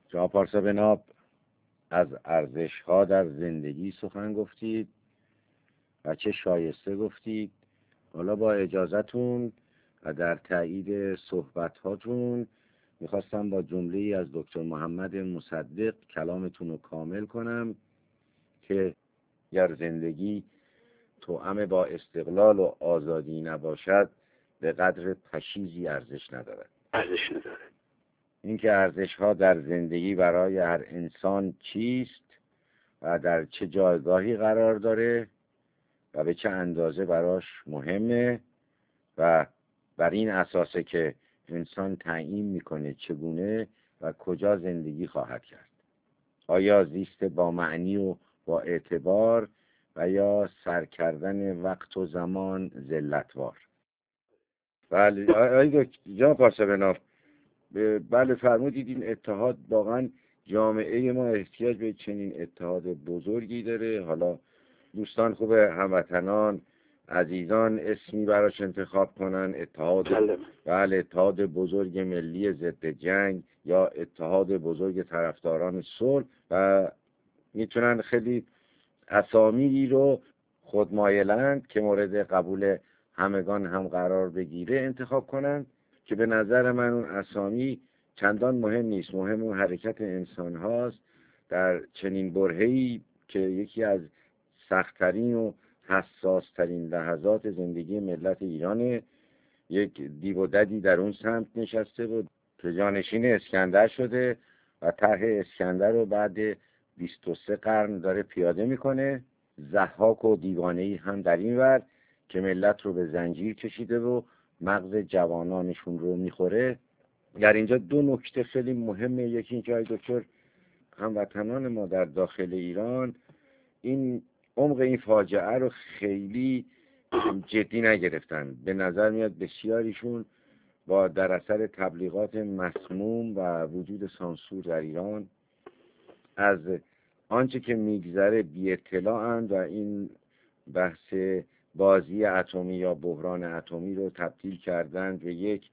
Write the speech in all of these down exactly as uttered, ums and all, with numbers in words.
جناب پارسا بناب از ارزش‌ها در زندگی سخن گفتید و چه شایسته گفتید. حالا با اجازهتون و در تایید صحبت‌هاتون میخواستم با جمله‌ای از دکتر محمد مصدق کلامتون رو کامل کنم که گر زندگی توأم با استقلال و آزادی نباشد به قدر پشیزی ارزش ندارد. ارزش نداره. اینکه ارزش‌ها در زندگی برای هر انسان چیست و در چه جایگاهی قرار داره و به چه اندازه براش مهمه و بر این اساسه که انسان تعیین میکنه چگونه و کجا زندگی خواهد کرد. آیا زیست با معنی و با اعتبار و یا سر کردن وقت و زمان ذلتوار؟ بله آقای جناب پارسا بناب، بله فرمودید این اتحاد واقعا جامعه ما احتیاج به چنین اتحاد بزرگی داره. حالا دوستان خوب هموطنان عزیزان اسمی براش انتخاب کنن، اتحاد بله اتحاد بزرگ ملی ضد جنگ یا اتحاد بزرگ طرفداران صلح و میتونن خیلی اسامی رو خودمایلند که مورد قبول همگان هم قرار بگیره انتخاب کنن که به نظر من اون اسامی چندان مهم نیست. مهم اون حرکت انسان هاست در چنین برهه‌ای که یکی از سخت‌ترین و حساس‌ترین لحظات زندگی ملت ایرانه. یک دیو و ددی در اون سمت نشسته بود که جانشین اسکندر شده و طرح اسکندر رو بعد بیست و سه قرن داره پیاده میکنه. ضحاک و دیوانه‌ای هم در این ور که ملت رو به زنجیر کشیده و مغز جوانانشون رو میخوره. در اینجا دو نکته خیلی مهمه. یکی اینکه آقای دکتر هموطنان ما در داخل ایران این عمق این فاجعه رو خیلی جدی نگرفتن. به نظر میاد بسیاریشون با در اثر تبلیغات مسموم و وجود سانسور در ایران از آنچه که میگذره بی اطلاعند و این بحث بازی اتمی یا بحران اتمی رو تبدیل کردن به یک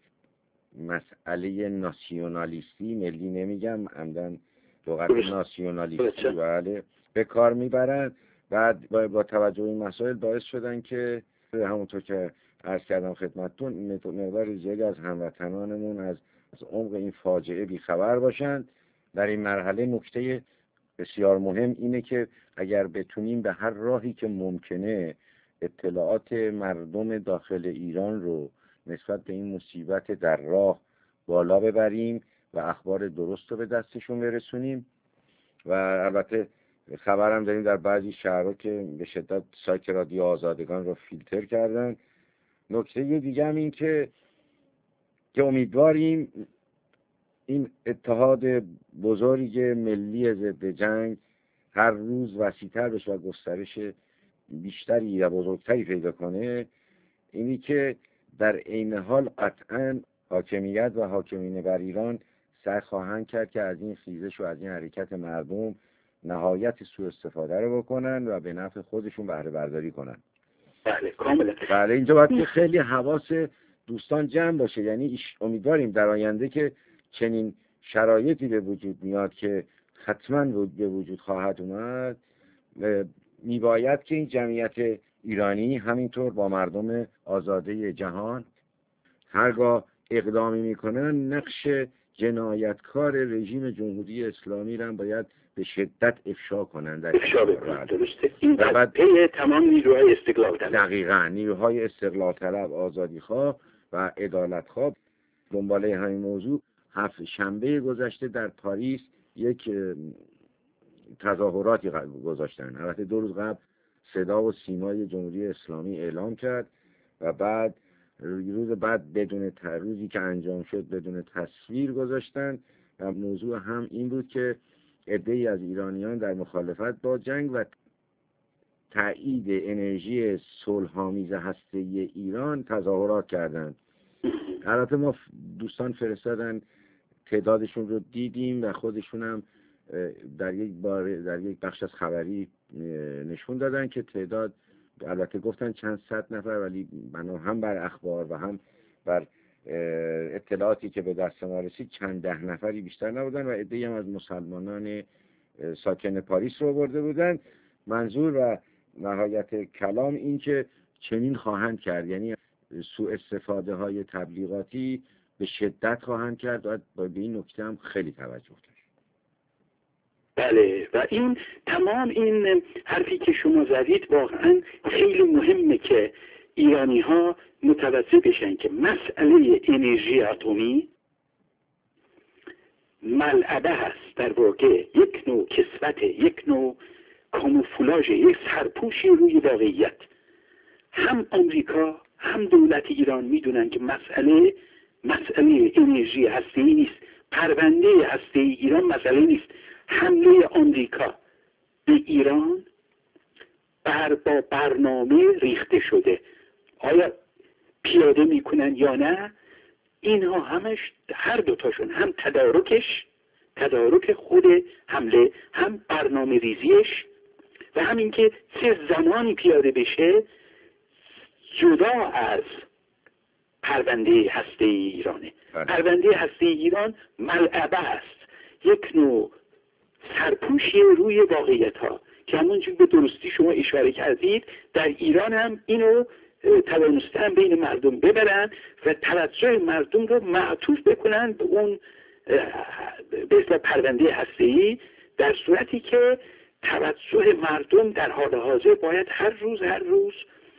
مسئله ناسیونالیستی، ملی نمیگم، عمدن لغت ناسیونالیستی بله به کار میبرن. بعد با توجه به این مسائل باعث شدن که همونطور که عرض کردم خدمتتون مقدار زیادی از هموطنانمون از از عمق این فاجعه بیخبر باشند. در این مرحله نکته بسیار مهم اینه که اگر بتونیم به هر راهی که ممکنه اطلاعات مردم داخل ایران رو نسبت به این مصیبت در راه بالا ببریم و اخبار درست رو به دستشون برسونیم. و البته خبرم داریم در بعضی شهرها که به شدت سایت رادیو آزادگان رو فیلتر کردن. نکته دیگه هم این که که امیدواریم این اتحاد بزرگ ملی ضد جنگ هر روز وسیع‌تر بشه و گسترش بیشتری و بزرگتری پیدا کنه. اینی که در عین حال قطعاً حاکمیت و حاکمین بر ایران سعی خواهند کرد که از این خیزش و از این حرکت مردم نهایت سوء استفاده رو بکنن و به نفع خودشون بهره برداری کنن. بله کاملا. بله اینجا باید که خیلی حواس دوستان جمع باشه. یعنی امیدواریم در آینده که چنین شرایطی به وجود میاد که حتما به وجود خواهد اومد، میباید که این جمعیت ایرانی همینطور با مردم آزاده جهان هرگاه اقدامی میکنن نقش جنایتکار رژیم جمهوری اسلامی را باید به شدت افشا کنند. افشا بکنند. درسته. این بعد پی تمام نیروهای استقلال طلب. دقیقاً نیروهای استقلال طلب، آزادی خواه و عدالت خواه. دنباله همین موضوع هفت شنبه گذشته در پاریس یک تظاهراتی گذاشتن. البته دو روز قبل صدا و سیمای جمهوری اسلامی اعلام کرد و بعد روز بعد بدون روزی که انجام شد بدون تصویر گذاشتن و موضوع هم این بود که عده‌ای از ایرانیان در مخالفت با جنگ و تایید انرژی صلح‌آمیز هسته‌ای ایران تظاهرات کردند. البته ما دوستان فرستادن تعدادشون رو دیدیم و خودشون هم در یک بار در یک بخش از خبری نشون دادن که تعداد البته گفتن چند صد نفر، ولی بنا هم بر اخبار و هم بر اطلاعاتی که به دست ما رسید چند ده نفری بیشتر نبودن و عده‌ای هم از مسلمانان ساکن پاریس رو برده بودن. منظور و نهایت کلام این که چنین خواهند کرد، یعنی سوء استفاده های تبلیغاتی به شدت خواهند کرد و به این نکته هم خیلی توجه داشت. بله، و این تمام این حرفی که شما زدید واقعا خیلی مهمه که ایرانی ها متوجه بشن که مسئله انرژی اتمی ملعبه هست، در واقع یک نوع کسوت، یک نوع کاموفلاژ، یک سرپوشی روی واقعیت. هم آمریکا هم دولت ایران میدونن که مسئله مسئله انرژی هسته‌ای نیست، پرونده هسته‌ای ایران مسئله نیست. حمله آمریکا به ایران بر با برنامه ریخته شده. آیا پیاده میکنن یا نه؟ اینها همش، هر دوتاشون، هم تدارکش تدارک خود حمله، هم برنامه ریزیش و همین که چه زمانی پیاده بشه جدا از پرونده هسته ایرانه. پرونده هسته ایران ملعبه است، یک نوع سرپوشی روی واقعیت ها که همونجور به درستی شما اشاره کردید در ایران هم اینو توانستن بین مردم ببرن و توجه مردم رو معطوف بکنن به اون به اصطلاح پرونده هسته‌ای، در صورتی که توجه مردم در حال حاضر باید هر روز هر روز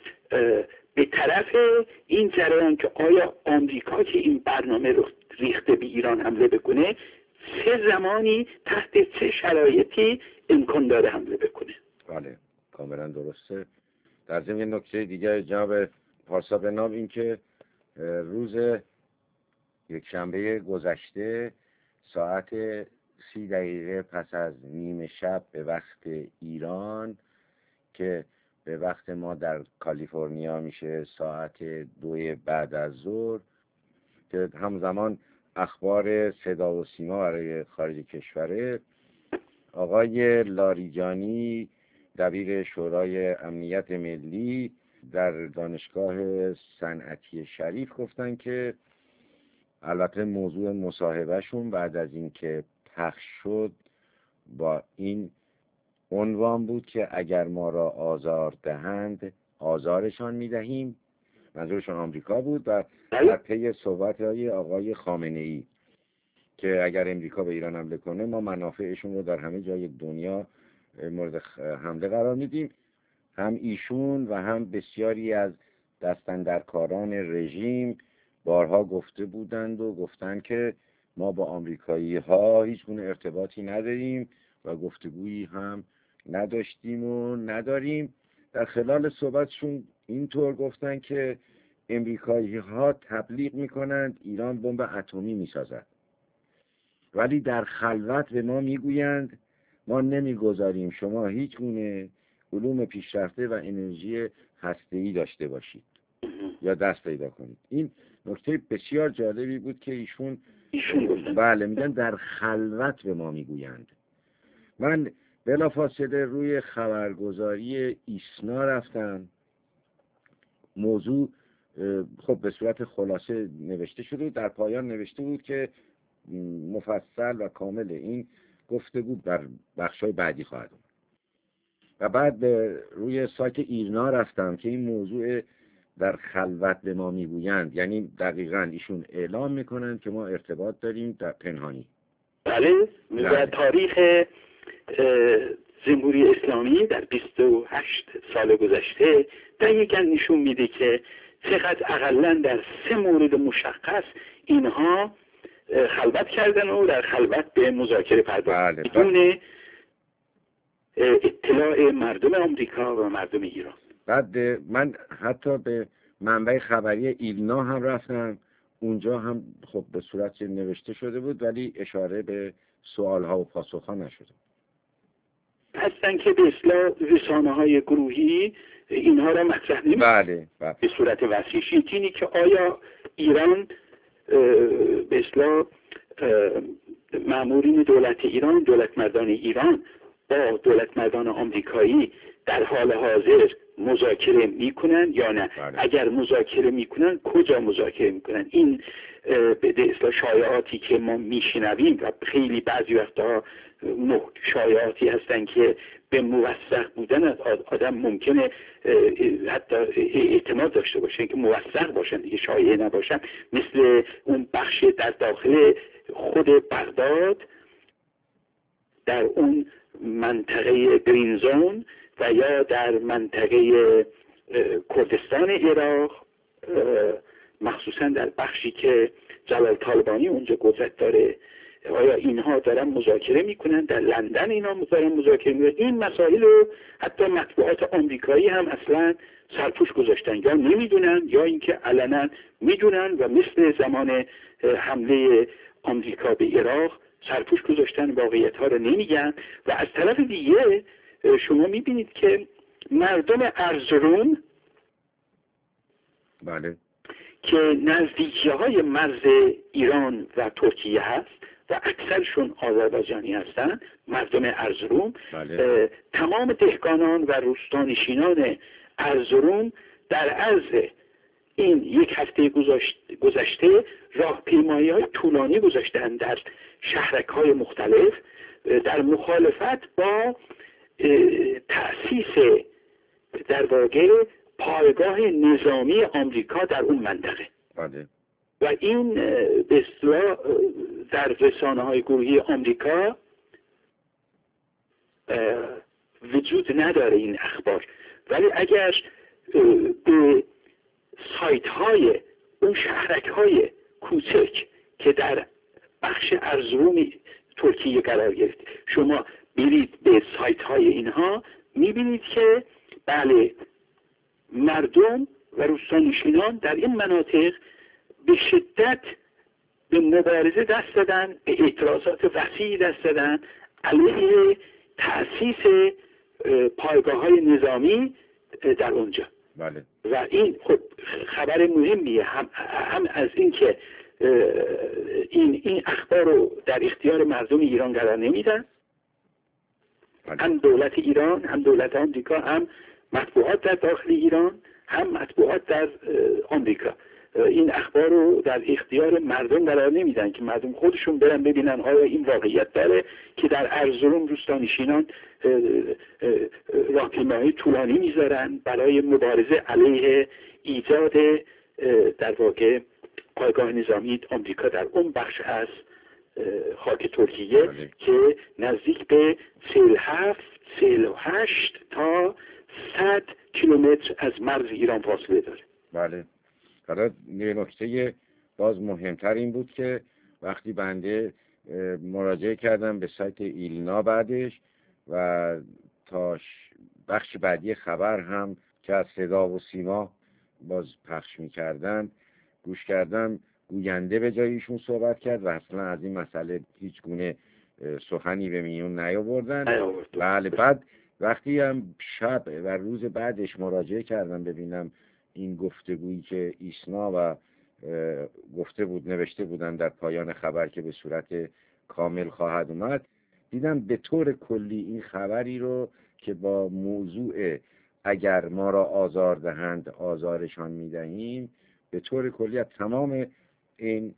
به طرف این جریان که آیا آمریکا که این برنامه رو ریخته به ایران حمله بکنه چه زمانی تحت چه شرایطی امکان داره حمله بکنه. بله، کاملا درسته. در ضمن نکته دیگر جناب پارسا به نام این که روز یک شنبه گذشته ساعت سی دقیقه پس از نیمه شب به وقت ایران که به وقت ما در کالیفرنیا میشه ساعت دو بعد از ظهر، که همزمان اخبار صدا و سیما برای خارج کشوره، آقای لاریجانی دبیر شورای امنیت ملی در دانشگاه صنعتی شریف گفتن که البته موضوع مصاحبهشون بعد از اینکه پخش شد با این عنوان بود که اگر ما را آزار دهند آزارشان میدهیم. منظورشون آمریکا بود و در پی صحبت‌های آقای خامنه‌ای که اگر امریکا به ایران حمله کنه ما منافعشون رو در همه جای دنیا مورد حمله قرار میدیم. هم ایشون و هم بسیاری از دستاندرکاران رژیم بارها گفته بودند و گفتند که ما با آمریکایی ها هیچ گونه ارتباطی نداریم و گفتگویی هم نداشتیم و نداریم. در خلال صحبتشون اینطور گفتن که امریکایی ها تبلیغ میکنند ایران بمب اتمی میسازد، ولی در خلوت به ما میگویند ما نمیگذاریم شما هیچ گونه علوم پیشرفته و انرژی هسته‌ای داشته باشید یا دست پیدا کنید. این نکته بسیار جالبی بود که ایشون بله میگن در خلوت به ما میگویند. من بلافاصله روی خبرگزاری ایسنا رفتم. موضوع خب به صورت خلاصه نوشته شده، در پایان نوشته بود که مفصل و کامل این گفتگو در بخشای بعدی خواهد بود. و بعد به روی سایت ایرنا رفتم که این موضوع در خلوت به ما میگویند، یعنی دقیقاً ایشون اعلام میکنند که ما ارتباط داریم در پنهانی. بله، در تاریخ جمهوری اسلامی در بیست و هشت سال گذشته دقیقاً نشون میده که چقدر اقلاً در سه مورد مشخص اینها خلوت کردن و در خلوت به مذاکره پرداختن بدون اطلاع مردم آمریکا و مردم ایران. بعد من حتی به منبع خبری ایلنا هم رفتم، اونجا هم خب به صورت نوشته شده بود ولی اشاره به سوالها و پاسخها نشده. هستن که به اصطلاح رسانه‌های گروهی اینها را مطرح نمی‌کنند. بله بله. به صورت وسیعی اینی که آیا ایران به اصطلاح مامورین دولت ایران، دولت مردان ایران با دولت مردان آمریکایی در حال حاضر مذاکره میکنن یا نه؟ بله. اگر مذاکره میکنن کجا مذاکره میکنن؟ این به اصطلاح شایعاتی که ما میشنویم و خیلی بعضی وقتا شایعاتی هستن که به موثق بودن آدم ممکنه حتی اعتماد داشته باشه که موثق باشن دیگه، شایعه نباشن، مثل اون بخش در داخل خود بغداد در اون منطقه گرین زون و یا در منطقه کردستان عراق، مخصوصا در بخشی که جلال طالبانی اونجا قدرت داره. آیا اینها دارن مذاکره میکنن؟ در لندن اینا دارن مذاکره میکنن؟ این مسائل رو حتی مطبوعات آمریکایی هم اصلا سرپوش گذاشتن، یا نمیدونن یا اینکه علنا میدونن و مثل زمان حمله آمریکا به عراق سرپوش گذاشتن، واقعیت ها رو نمیگن. و از طرف دیگه شما میبینید که مردم ارزروم بله که نزدیکی های مرز ایران و ترکیه هست و اکثرشون آذربایجانی هستن، مردم ارزروم، بله. تمام دهقانان و روستانشینان ارزروم در عرض این یک هفته گذشته راهپیمایی های طولانی گذاشتن در شهرک های مختلف در مخالفت با تأسیس در واقع پایگاه نظامی آمریکا در اون منطقه. بله. و این به اصطلاح در رسانه‌های گروهی آمریکا وجود نداره این اخبار، ولی اگر به سایت های اون شهرک های کوچک که در بخش ارزروم ترکیه قرار گرفت شما برید به سایت های اینها، میبینید که بله مردم و روستانشینان در این مناطق به شدت به مبارزه دست دادن، به اعتراضات وسیعی دست دادن علیه تأسیس پایگاه های نظامی در اونجا. بله. و این خب خبر مهمیه، هم, هم از این که این این اخبار رو در اختیار مردم ایران قرار نمیدن، بله. هم دولت ایران، هم دولت آمریکا، هم مطبوعات در داخل ایران، هم مطبوعات در آمریکا این اخبار رو در اختیار مردم قرار نمیدن که مردم خودشون برن ببینن آیا این واقعیت داره که در ارزروم روستانشینان راهپیمایی طولانی میذارن برای مبارزه علیه ایجاد در واقع پایگاه نظامی آمریکا در اون بخش از خاک ترکیه بله. که نزدیک به چهل و هفت چهل و هشت تا صد کیلومتر از مرز ایران فاصله داره. بله. حالا یه نکته باز مهمتر این بود که وقتی بنده مراجعه کردم به سایت ایلنا بعدش و تا بخش بعدی خبر هم که از صدا و سیما باز پخش می‌کردن گوش کردم، گوینده به جای ایشون صحبت کرد و اصلا از این مسئله هیچ گونه سخنی به میون نیاوردن. بله. بعد وقتی هم شب و روز بعدش مراجعه کردم ببینم این گفتگویی که ایسنا و گفته بود نوشته بودن در پایان خبر که به صورت کامل خواهد اومد، دیدم به طور کلی این خبری رو که با موضوع اگر ما را آزار دهند آزارشان میدهیم به طور کلی از تمام این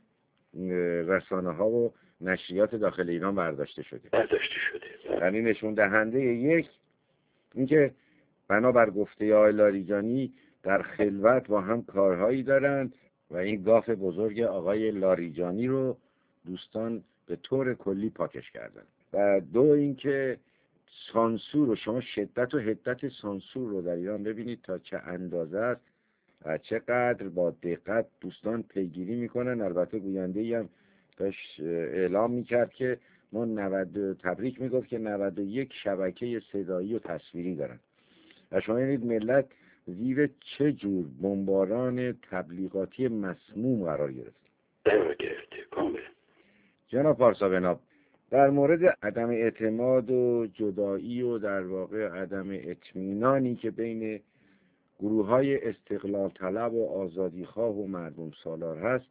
رسانه ها و نشریات داخل ایران برداشته شده برداشته شده یعنی نشون دهنده یک اینکه بنابر گفته آقای لاریجانی در خلوت با هم کارهایی دارند و این گاف بزرگ آقای لاریجانی رو دوستان به طور کلی پاکش کردن. و دو اینکه سانسور رو شما شدت و حدت سانسور رو در ایران ببینید تا چه اندازه است و چقدر با دقت دوستان پیگیری میکنن. البته گوینده‌ای هم داشت اعلام میکرد که ما نود تبریک میگفت که نود و یک شبکه صدایی و تصویری دارن و شما یعنی ملت زیر چه جور بمباران تبلیغاتی مسموم قرار گرفت. قرار گرفته کاملا. جناب پارسا بناب، در مورد عدم اعتماد و جدایی و در واقع عدم اطمینانی که بین گروه‌های استقلال طلب و آزادیخواه و مردم سالار هست،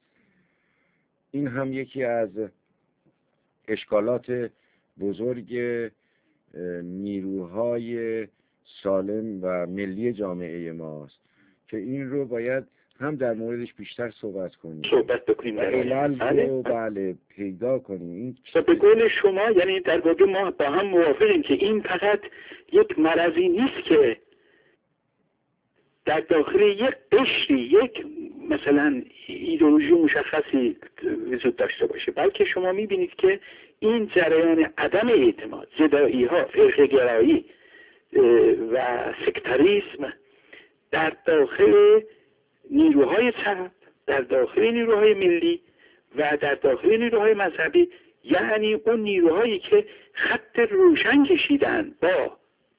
این هم یکی از اشکالات بزرگ نیروهای سالم و ملی جامعه ماست که این رو باید هم در موردش بیشتر صحبت کنیم، صحبت بکنیم و علل رو بله پیدا کنیم. این به قول شما یعنی در واقع ما با هم موافقیم که این فقط یک مرضی نیست که در داخل یک قشری، یک مثلا ایدئولوژی مشخصی وجود داشته باشه، بلکه شما میبینید که این جریان عدم اعتماد، زدایی ها، فرقه گرایی و سکتاریسم در داخل نیروهای چپ، در داخل نیروهای ملی و در داخل نیروهای مذهبی، یعنی اون نیروهایی که خط روشن کشیدن با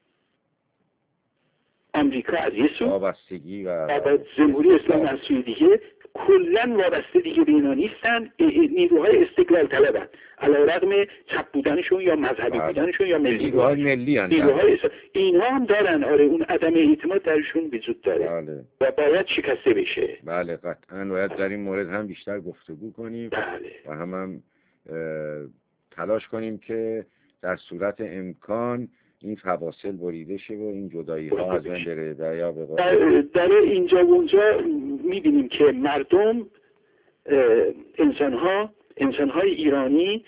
آمریکا از یه سو وابستگی و با جمهوری اسلامی از سوی دیگه، کلا وابسته دیگه به اینا نیستن، نیروهای استقلال طلبن علیرغم چپ بودنشون یا مذهبی بله. بودنشون یا ملی نیروهای ملی هستند، نیروهای است... اینها هم دارن. آره اون عدم اعتماد درشون وجود داره بله. و باید شکسته بشه. بله قطعا باید در این مورد هم بیشتر گفتگو کنیم بله. و هم, هم تلاش کنیم که در صورت امکان این فواصل بریده شه و این جدایی ها از بین بره. و یا به در, در اینجا و اونجا میبینیم که مردم، انسان ها انسان های ایرانی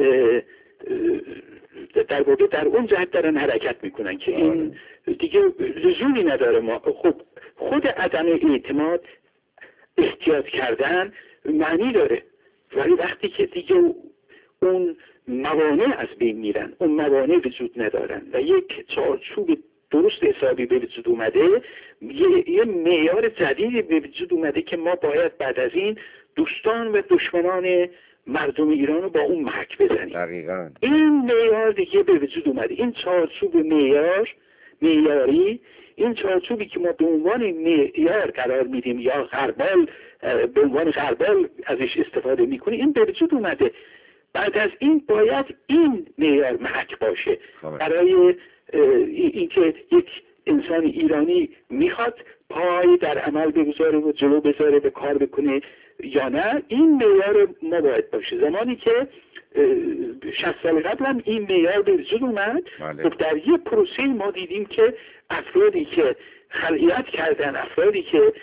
در واقع در اون جهت دارن حرکت میکنن که این دیگه لزومی نداره. ما خب خود عدم اعتماد، احتیاط کردن معنی داره، ولی وقتی که دیگه اون موانع از بین میرن، اون موانع وجود ندارن و یک چارچوب درست حسابی به وجود اومده، یه, یه معیار جدیدی به وجود اومده که ما باید بعد از این دوستان و دشمنان مردم ایران رو با اون محک بزنیم. دقیقاً. این معیار دیگه به وجود اومده، این چارچوب معیار معیاری، این چارچوبی که ما به عنوان معیار قرار میدیم یا غربال به عنوان غربال ازش استفاده میکنیم، این به وجود اومده. بعد از این باید این معیار محک باشه برای اینکه یک انسان ایرانی میخواد پای در عمل بگذاره و جلو بذاره، به کار بکنه یا نه. این معیار ما باید باشه. زمانی که شصت سال قبل هم این معیار به وجود اومد، خب در یه پروسه ما دیدیم که افرادی که خلعیت کردن، افرادی که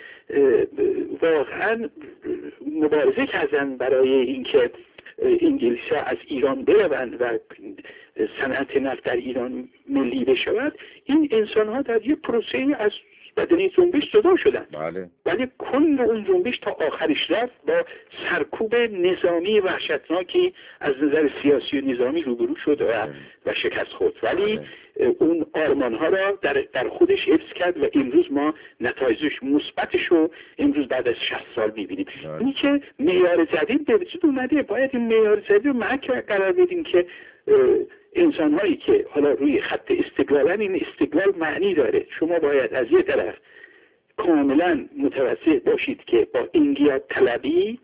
واقعا مبارزه کردن برای اینکه انگلیس‌ها از ایران برون و صنعت نفت در ایران ملی بشود، این انسان‌ها در یک پروسه از بدنی جنبش جدا شدن. بله. ولی کل اون جنبش تا آخرش رفت با سرکوب نظامی وحشتناکی از نظر سیاسی و نظامی روبرو شد و, و شکست خورد. ولی بله. اون آرمان‌ها را در, در خودش حفظ کرد و امروز ما نتایجش مثبتش رو امروز بعد از شصت سال می‌بینیم. این که معیار جدید به وجود اومده، باید این معیار جدید رو محک قرار بدیم که انسان هایی که حالا روی خط استقلالن، این استقلال معنی داره. شما باید از یه طرف کاملا متوجه باشید که با انقیاد طلبی،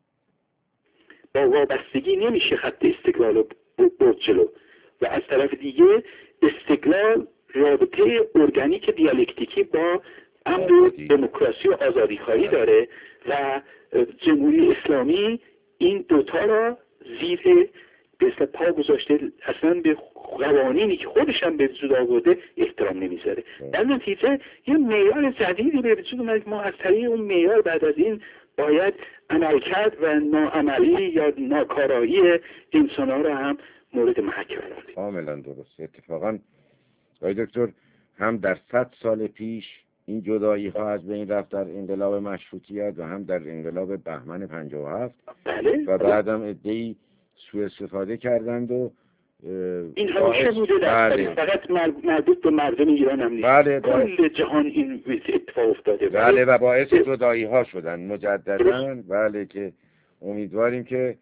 با وابستگی نمیشه خط استقلال رو برد جلو، و از طرف دیگه استقلال رابطه ارگانیک دیالکتیکی با امر دموکراسی و آزادی خواهی داره و جمهوری اسلامی این دوتا را زیر مثل پا گذاشته، اصلا به قوانینی که خودش هم به وجود آورده احترام نمیذاره. در نتیجه یه معیار جدیدی به وجود اومد. ما از طریق اون معیار بعد از این باید عملکرد و ناعملی یا ناکارایی انسان‌ها را هم مورد محک قرار بدیم. کاملا درست. اتفاقا آقای دکتر هم در صد سال پیش این جدایی ها از بین رفت در انقلاب مشروطیت و هم در انقلاب بهمن پنجاه و هفت. بله. و بعدم عده‌ای سوء استفاده کردند و این همیشه بوده در بله. فقط مربوط به مردم ایران هم نیست. بله کل جهان این اتفاق افتاده. بله و باعث جدایی ها شدن مجددا. بله که امیدواریم که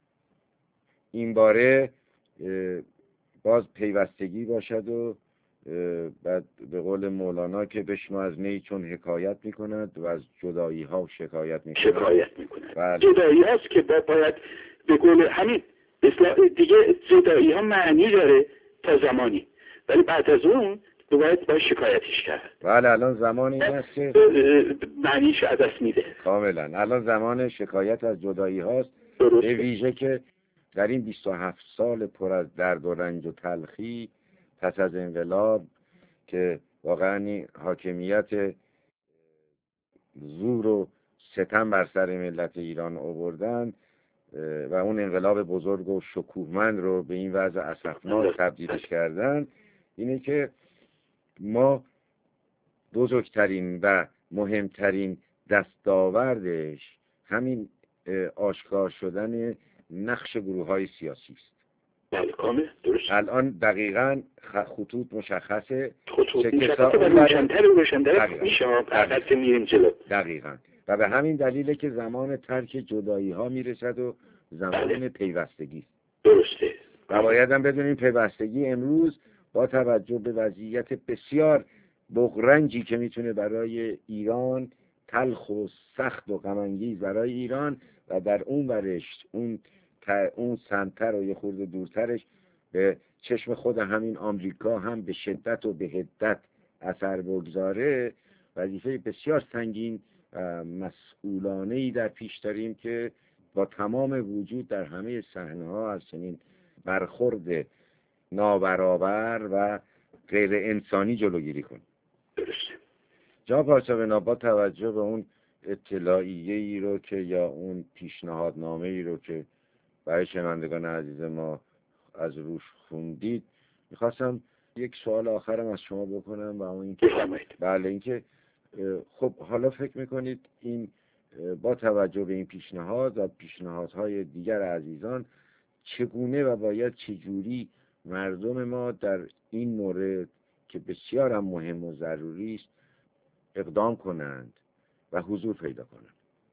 این باره باز پیوستگی باشد و بعد به قول مولانا که بشنو از نی چون حکایت میکند و از جدایی ها شکایت میکند. شکایت میکند. بله. جدایی هاست که با باید به قول همین دیگه جدایی ها معنی داره تا زمانی، ولی بعد از اون باید باید شکایتش کرد. بله الان زمان این است که معنیش از دست میده. کاملا الان زمان شکایت از جدایی هاست. به ویژه که در این بیست و هفت سال پر از درد و رنج و تلخی پس از انقلاب که واقعا حاکمیت زور و ستم بر سر ملت ایران آوردن و اون انقلاب بزرگ و شکوهمند رو به این وضع اسفناک تبدیلش کردن، اینه که ما بزرگترین و مهمترین دستاوردش همین آشکار شدن نقش گروه‌های سیاسی است. بله کامل درست. الان دقیقاً خطوط مشخصه، خطوط مشخصه و روشن‌تر و روشن‌تر میشه فقط میریم جلو. دقیقاً. و به همین دلیله که زمان ترک جدایی‌ها میرسد و زمان بله. پیوستگی. درسته. و باید هم بدونیم پیوستگی امروز با توجه به وضعیت بسیار بغرنجی که میتونه برای ایران تلخ و سخت و غم‌انگیز برای ایران و در اون ورش اون اون سمتر و یه خورده دورترش به چشم خود همین آمریکا هم به شدت و به حدت اثر بگذاره، وظیفه بسیار سنگین مسئولانه‌ای در پیش داریم که با تمام وجود در همه صحنه‌ها از چنین برخورد نابرابر و غیر انسانی جلوگیری کنیم. درسته. جناب پارسا، با توجه به اون اطلاعیه ای رو که یا اون پیشنهادنامه ای رو که برای شنوندگان عزیز ما از روش خوندید، میخواستم یک سوال آخرم از شما بکنم و اون اینکه بله اینکه خب حالا فکر میکنید این با توجه به این پیشنهاد و پیشنهادهای دیگر عزیزان چگونه و باید چجوری مردم ما در این مورد که بسیار هم مهم و ضروری است اقدام کنند و حضور پیدا کنند؟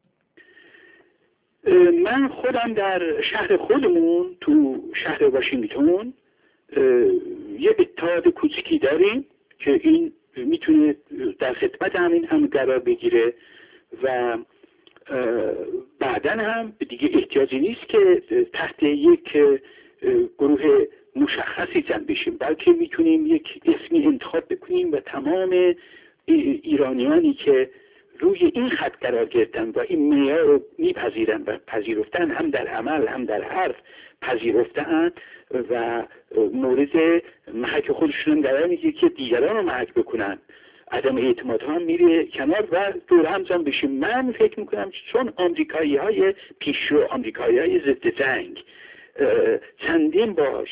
من خودم در شهر خودمون تو شهر واشنگتن یه اتحاد کوچیکی داریم که این میتونه در خدمت همین هم قرار بگیره و بعداً هم دیگه احتیاجی نیست که تحت یک گروه مشخصی جمع بشیم، بلکه میتونیم یک اسمی انتخاب بکنیم و تمام ایرانیانی که روی این خط قرار گرفتن و این معیار رو میپذیرن و پذیرفتن، هم در عمل هم در حرف پذیرفتن و مورد محک خودشون قرار میگیره که دیگران رو محک بکنن، عدم اعتماد هم میره کنار و دور هم جمع بشیم. من فکر میکنم چون آمریکایی های پیشرو، آمریکایی های ضد جنگ چندین بار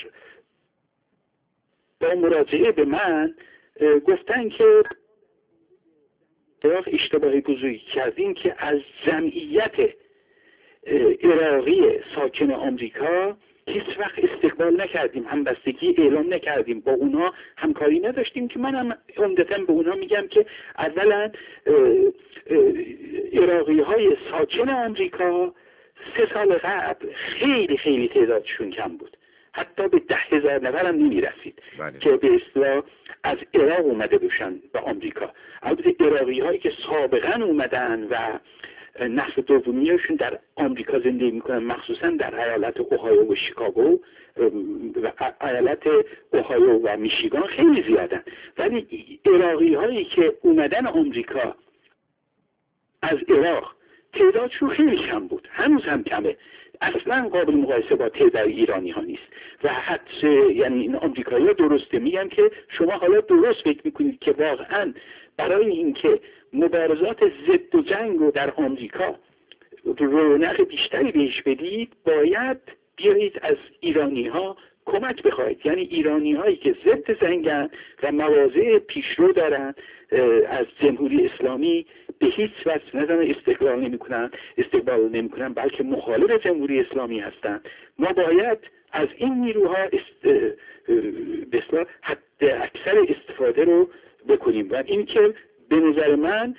با مراجعه به من گفتن که عراق اشتباهی بزرگی کردیم که از جمعیت عراقی ساکن آمریکا هیچ وقت استقبال نکردیم، همبستگی اعلام نکردیم، با اونا همکاری نداشتیم، که منم عمدتاً به اونا میگم که اولا عراقی های ساکن آمریکا سه سال قبل خیلی خیلی تعدادشون کم بود، حتی به ده هزار نفر هم نمی رسید که به اصطلاح از عراق اومده باشن به آمریکا. البته عراقی هایی که سابقا اومدن و نسل دومیشون در آمریکا زندگی میکنن، مخصوصا در ایالت اوهایو و شیکاگو و ایالت اوهایو و میشیگان خیلی زیادن، ولی عراقی هایی که اومدن آمریکا از عراق تعدادشون خیلی کم بود، هنوز هم کمه، اصلا قابل مقایسه با تعداد ایرانی ها نیست. و حتی یعنی این آمریکایی ها درسته میگن که شما حالا درست فکر میکنید که واقعا برای اینکه مبارزات ضد و جنگ رو در آمریکا رونق بیشتری بهش بدید، باید بیایید از ایرانی ها کمک بخواید. یعنی ایرانی هایی که ضد جنگن و مواضع پیشرو دارن از جمهوری اسلامی به هیچ وجه نظام استقلال نمی کنن، استقبال نمی کنن، بلکه مخالف جمهوری اسلامی هستند. ما باید از این نیروها است... به اصطلاح حد اکثر استفاده رو بکنیم و این که به نظر من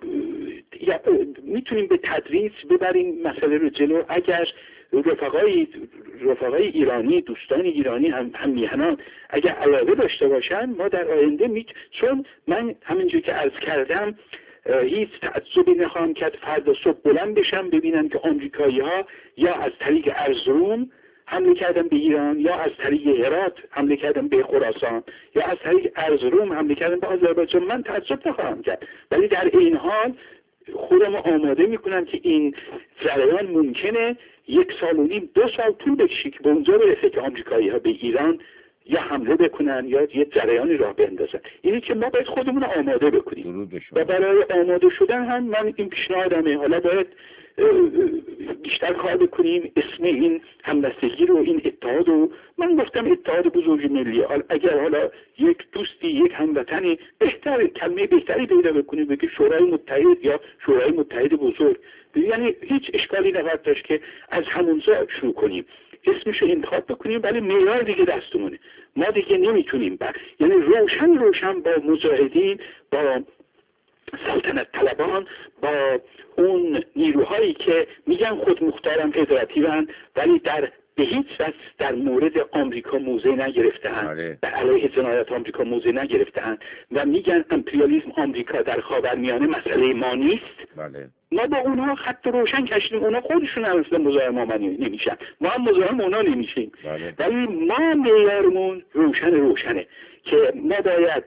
میتونیم به تدریج ببریم مسئله رو جلو. اگر رفقای رفقای ایرانی، دوستان ایرانی، هم همیهنان اگر علاقه داشته باشن، ما در آینده می چون من همینجور که عرض کردم هیچ تعجبی نخواهم کرد فردا صبح بلند بشم ببینم که آمریکایی ها یا از طریق ارزروم حمله کردن به ایران، یا از طریق هرات حمله کردن به خراسان، یا از طریق ارزروم حمله کردن به آذربایجان. من تعجب نخواهم کرد، ولی در این حال خودم آماده میکنم که این جریان ممکنه یک سال و نیم دو سال طول بکشه که به اونجا برسه که آمریکایی ها به ایران یا حمله بکنن یا یه جریانی راه بندازن. اینی که ما باید خودمون رو آماده بکنیم و برای آماده شدن هم من این پیشنهادمه. حالا باید بیشتر کار بکنیم اسم این همبستگی رو، این اتحاد رو، من گفتم اتحاد بزرگ ملی، اگر حالا یک دوستی یک هموطنی بهتر کلمه بهتری پیدا بکنیم بگه شورای متحد یا شورای متحد بزرگ، یعنی هیچ اشکالی نباید داشت که از همونجا شروع کنیم اسمش رو انتخاب بکنیم، ولی معیار دیگه دستمونه، ما دیگه نمیتونیم بر... یعنی روشن روشن با مجاهدین، با سلطنت طلبان، با اون نیروهایی که میگن خود مختارم ادارتیون ولی در به هیچ وجه در مورد آمریکا موضع نگرفته‌اند، در علیه جنایات آمریکا موضع نگرفته‌اند و میگن امپریالیسم آمریکا در خاورمیانه مسئله ما نیست. بله. ما با اونها خط روشن کشیدیم، اونها خودشون هم اصلا مزاحم ما نمیشن، ما هم مزاحم اونا نمیشیم. بله. ولی ما معیارمون روشن روشنه که ما باید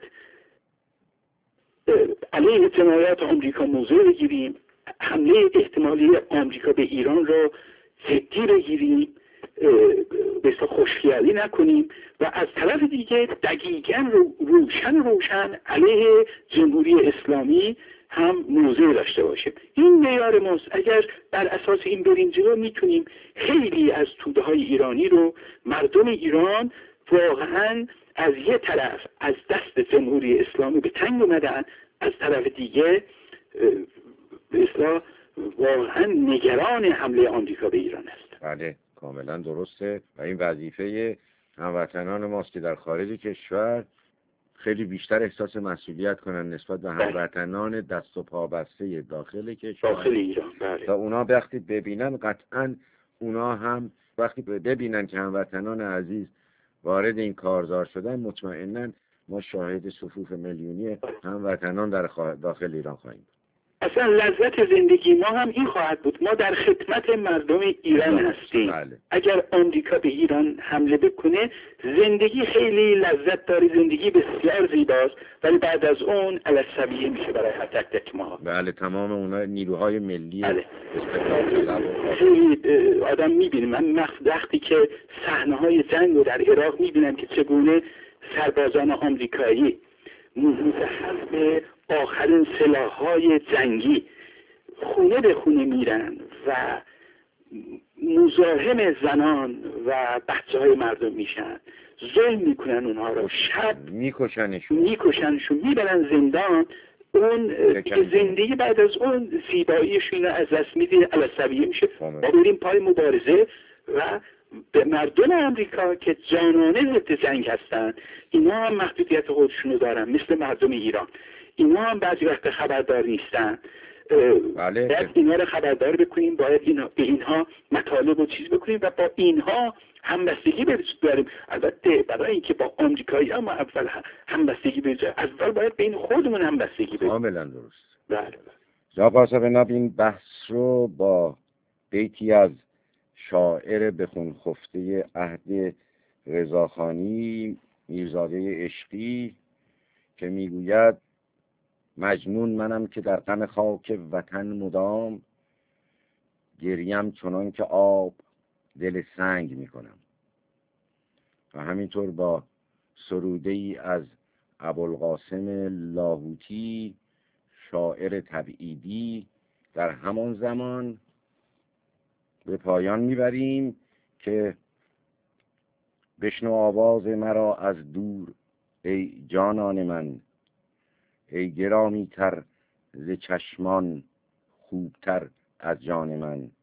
علیه جنایات آمریکا موضع بگیریم، حمله احتمالی آمریکا به ایران رو جدی بگیریم، به خوشخیالی نکنیم و از طرف دیگه دقیقاً رو روشن روشن علیه جمهوری اسلامی هم موضع داشته باشیم. این معیار ماست. اگر بر اساس این بریم جلو میتونیم خیلی از توده های ایرانی رو، مردم ایران واقعاً از یه طرف از دست جمهوری اسلامی به تنگ اومدن، از طرف دیگه به اصطلاح واقعا نگران حمله آمریکا به ایران است. بله کاملا درسته و این وظیفه هموطنان ماست که در خارج کشور خیلی بیشتر احساس مسئولیت کنن نسبت به هموطنان دست و پا بسته داخل کشور، داخل ایران. بله. تا اونا وقتی ببینن قطعا اونا هم وقتی ببینن که هموطنان عزیز وارد این کارزار شدن، مطمئناً ما شاهد صفوف میلیونی هموطنان در داخل ایران خواهیم. اصلا لذت زندگی ما هم این خواهد بود، ما در خدمت مردم ایران هستیم. بله. اگر آمریکا به ایران حمله بکنه زندگی خیلی لذت داره، زندگی بسیار زیباست، ولی بعد از اون علسویه میشه برای هر تک تک ما. بله تمام اونا نیروهای ملی. بله. استقلال خیلی آدم میبینه، من وقتی که صحنه های جنگ رو در عراق میبینم که چگونه سربازان آمریکایی متحد به آخرین سلاح‌های جنگی خونه به خونه میرن و مزاحم زنان و بچه‌های مردم میشن، ظلم میکنن اونها رو، شب میکشنشون میکشنشون میبرن زندان. اون زندگی بعد از اون زیباییشون از دست میده، علسویه میشه. ما بریم پای مبارزه و به مردم آمریکا که جانانه ضد جنگ هستن، اینا هم محدودیت خودشونو دارن مثل مردم ایران، اینا هم بعضی وقت خبردار نیستن. بله. باید اینا رو خبردار بکنیم، باید اینا به اینها مطالب و چیز بکنیم و با اینها همبستگی بریم. البته برای اینکه با آمریکایی هم اول همبستگی بریم، اول باید بین خودمون همبستگی بریم. کاملا درست. بله. جناب قاسم ناب این بحث رو با بیتی از شاعر بخون خفته عهد رضاخانی میرزاده عشقی که میگوید مجنون منم که در غم خاک وطن مدام، گریم چنان که آب دل سنگ میکنم. و همینطور با سروده ای از ابوالقاسم لاهوتی شاعر تبعیدی در همان زمان به پایان میبریم که بشنو آواز مرا از دور ای جانان من، ای گرامی تر ز چشمان خوبتر از جان من.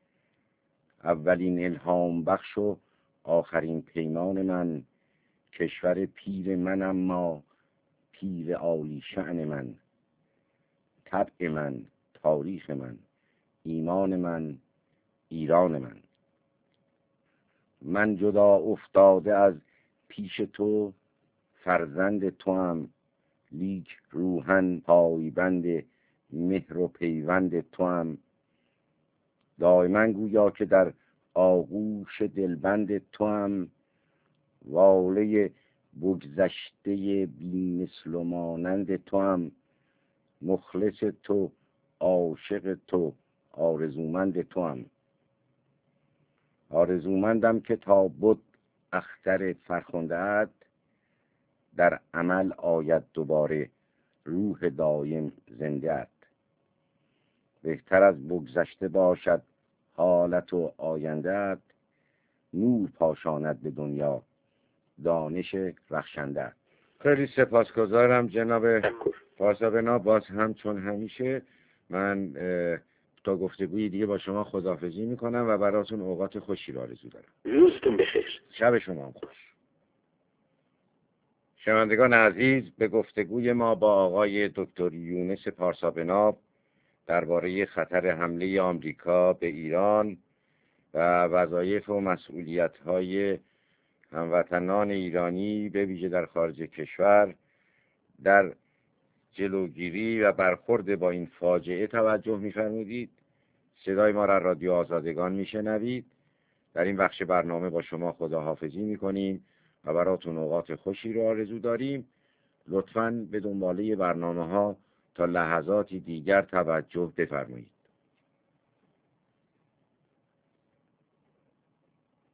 اولین الهام بخش و آخرین پیمان من، کشور پیر من اما پیر عالی شأن من. طبع من تاریخ من، ایمان من ایران من. من جدا افتاده از پیش تو فرزند تو هم، لیک روحن پایبند مهر و پیوند تو هم. دائما گویا که در آغوش دلبند تو هم، واله بگذشته بی مثل و مانند تو هم. مخلص تو عاشق تو آرزومند تو هم. آرزومندم که تا بود اختر فرخنده‌ات، در عمل آید دوباره روح دایم زنده‌ات. بهتر از بگذشته باشد حالت و آینده‌ات، نور پاشاند به دنیا دانش رخشنده. خیلی سپاسگزارم جناب پارسابنا. باز هم چون همیشه من تا گفتگوی دیگه با شما خداحافظی میکنم و براتون اوقات خوشی را آرزو دارم. روزتون بخیر. شب شما هم خوش. شنوندگان عزیز، به گفتگوی ما با آقای دکتر یونس پارسابنا درباره خطر حمله آمریکا به ایران و وظایف و مسئولیت‌های هموطنان ایرانی به ویژه در خارج کشور در جلوگیری و برخورد با این فاجعه توجه می‌فرمودید. صدای ما را رادیو آزادگان میشنوید. در این بخش برنامه با شما خداحافظی میکنیم و براتون اوقات خوشی رو آرزو داریم. لطفاً به دنباله برنامه ها تا لحظاتی دیگر توجه بفرمایید.